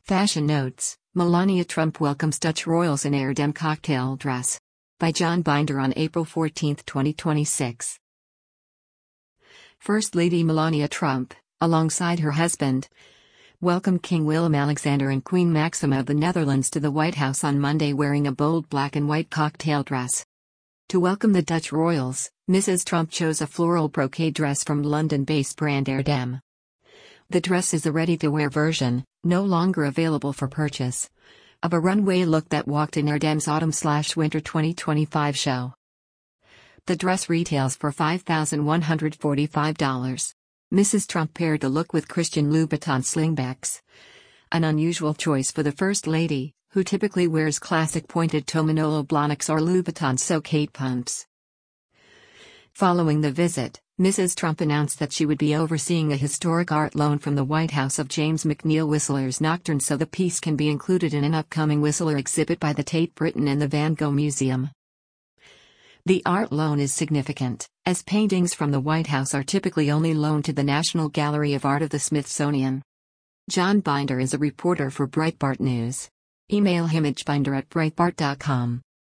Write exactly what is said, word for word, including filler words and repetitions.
Fashion Notes: Melania Trump welcomes Dutch royals in Air-Dem cocktail dress. By John Binder on April fourteenth, twenty twenty-six. First Lady Melania Trump, alongside her husband, welcomed King Willem-Alexander and Queen Maxima of the Netherlands to the White House on Monday wearing a bold black and white cocktail dress. To welcome the Dutch royals, Missus Trump chose a floral brocade dress from London-based brand Air-Dem. The dress is a ready-to-wear version, no longer available for purchase, of a runway look that walked in Air-Dem's Autumn/Winter twenty twenty-five show. The dress retails for five thousand one hundred forty-five dollars. Missus Trump paired the look with Christian Louboutin slingbacks, an unusual choice for the First Lady, who typically wears classic pointed toe Manolo Blahniks or Louboutin Soc pumps. Following the visit, Missus Trump announced that she would be overseeing a historic art loan from the White House of James McNeill Whistler's Nocturne, so the piece can be included in an upcoming Whistler exhibit by the Tate Britain and the Van Gogh Museum. The art loan is significant, as paintings from the White House are typically only loaned to the National Gallery of Art of the Smithsonian. John Binder is a reporter for Breitbart News. Email him at binder at breitbart dot com.